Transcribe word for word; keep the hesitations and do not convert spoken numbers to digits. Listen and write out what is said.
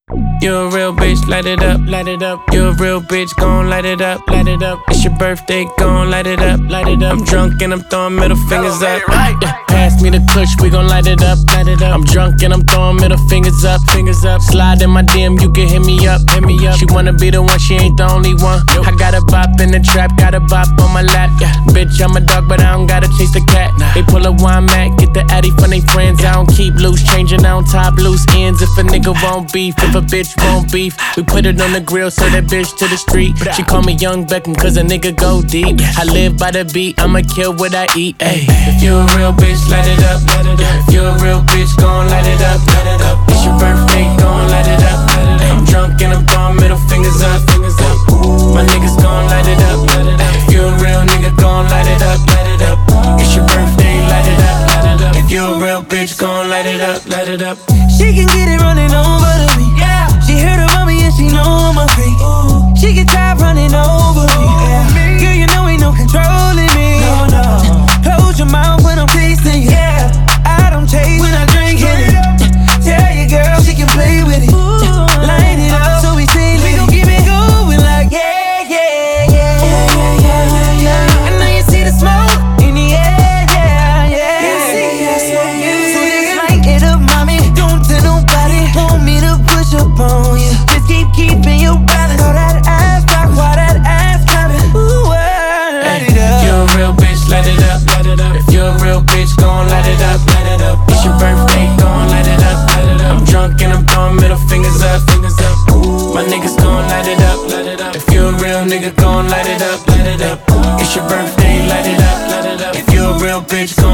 You a real bitch, light it up, light it up. You a real bitch, gon' light it up, light it up. It's your birthday, gon' light it up, light it up. I'm drunk and I'm throwing middle fingers up. Yeah, pass me the kush, we gon' light it up, light it up. I'm drunk and I'm throwing middle fingers up, fingers up. Slide in my D M, you can hit me up, hit me up. She wanna be the one, she ain't the only one. I got a bop in the trap, got a bop on my lap. Yeah, bitch, I'm a dog, but I don't gotta chase the cat. They pull a wine mat, get the addy from they friends. I don't keep loose, changing, I don't top loose ends. If a nigga won't beef, if a bitch won't beef, we put it on the grill, so that bitch to the street. She call me Young Beckham, cause a nigga go deep. I live by the beat, I'ma kill what I eat. Ay. If you a real bitch, light it up, light it up. If you a real bitch, gon' light it up, light it up. It's your birthday, gon' light it up, light it up. I'm drunk and I'm throwing middle fingers up, fingers up. My niggas gon' light it up, light it up. If you a real nigga, gon' light it up, light it up. It's your birthday, light it up, light it up. If you a real bitch, gon' light it up, light it up. She can get it running over to me. Yeah. She heard about me and she know I'm a freak. Ooh. She get tired running over me. Yeah. Girl, you know ain't no controlling me. No, no. Close your mouth when I'm tasting you. Yeah. I don't chase when I drink it. Tell your girl she can play with it. Ooh. Line it up so we say we gon' keep it going like yeah, yeah, yeah, yeah, yeah, yeah, yeah. I know you see the smoke in the air, yeah, yeah, yeah, yeah, yeah, yeah. So just light it up, mommy. Don't tell nobody. Want me to push up on you. Just keep keeping your balance. All that ass rock, while that ass clapping. Ooh, uh, light it up. If you a real bitch, light it up, light it up. If you a real bitch, gon' light it up, light it up. It's your birthday, gon' light it up, light it up. I'm drunk and I'm throwing middle fingers up, fingers up. My niggas gon' light it up, light it up. If you a real nigga, gon' light it up, light it up. It's your birthday, light it up, light it up. If you a real bitch, gon'